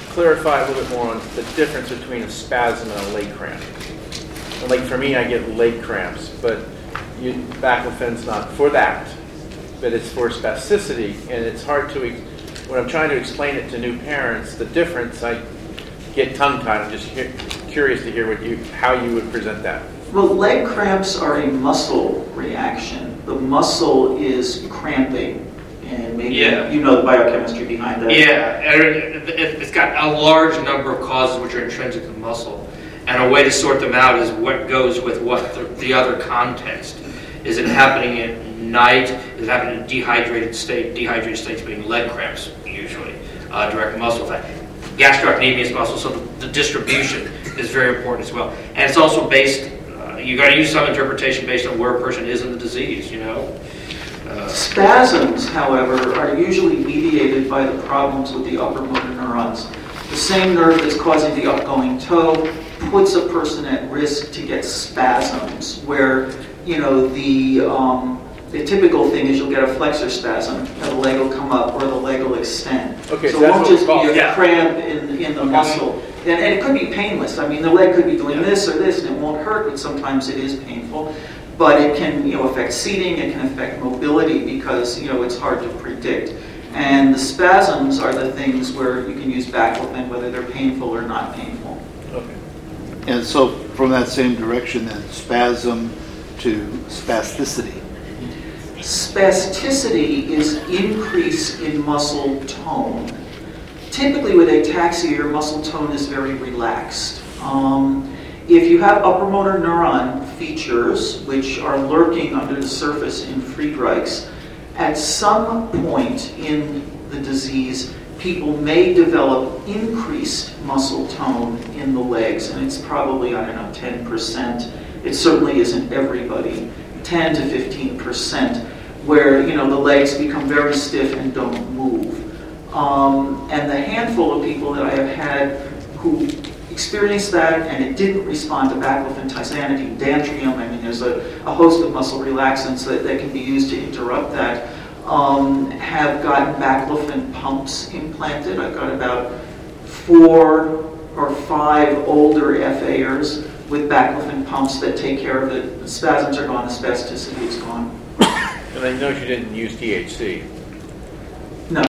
clarify a little bit more on the difference between a spasm and a leg cramp. And like for me, I get leg cramps, but baclofen's not for that, but it's for spasticity, and it's hard to, when I'm trying to explain it to new parents, the difference, I get tongue-tied. I'm just curious to hear how you would present that. Well, leg cramps are a muscle reaction. The muscle is cramping, and maybe you know the biochemistry behind that. Yeah, it's got a large number of causes which are intrinsic to the muscle, and a way to sort them out is what goes with what the other context. Is it happening at night? Is it happening in a dehydrated state? Dehydrated states being leg cramps, usually. Direct muscle fat. Gastrocnemius muscle, so the distribution is very important as well. And it's also based, you got to use some interpretation based on where a person is in the disease, you know. Spasms, however, are usually mediated by the problems with the upper motor neurons. The same nerve that's causing the upgoing toe puts a person at risk to get spasms, where, you know, the typical thing is you'll get a flexor spasm, and the leg will come up or the leg will extend. Okay, so it won't just be a cramp in the muscle. And it could be painless. I mean, the leg could be doing this or this, and it won't hurt, but sometimes it is painful. But it can, you know, affect seating, it can affect mobility because, you know, it's hard to predict. And the spasms are the things where you can use baclofen, whether they're painful or not painful. Okay. And so from that same direction then, spasm to spasticity. Spasticity is increase in muscle tone. Typically with ataxia, your muscle tone is very relaxed. If you have upper motor neuron features, which are lurking under the surface in Friedreich's, at some point in the disease, people may develop increased muscle tone in the legs, and it's probably, 10%. It certainly isn't everybody. 10 to 15%, where, you know, the legs become very stiff and don't move. And the handful of people that I have had who experienced that and it didn't respond to baclofen, tizanidine, Dantrium, I mean, there's a host of muscle relaxants that can be used to interrupt that, have gotten baclofen pumps implanted. I've got about 4 or 5 older FAers with baclofen pumps that take care of it. The spasms are gone, the spasticity is gone. And I know you didn't use THC.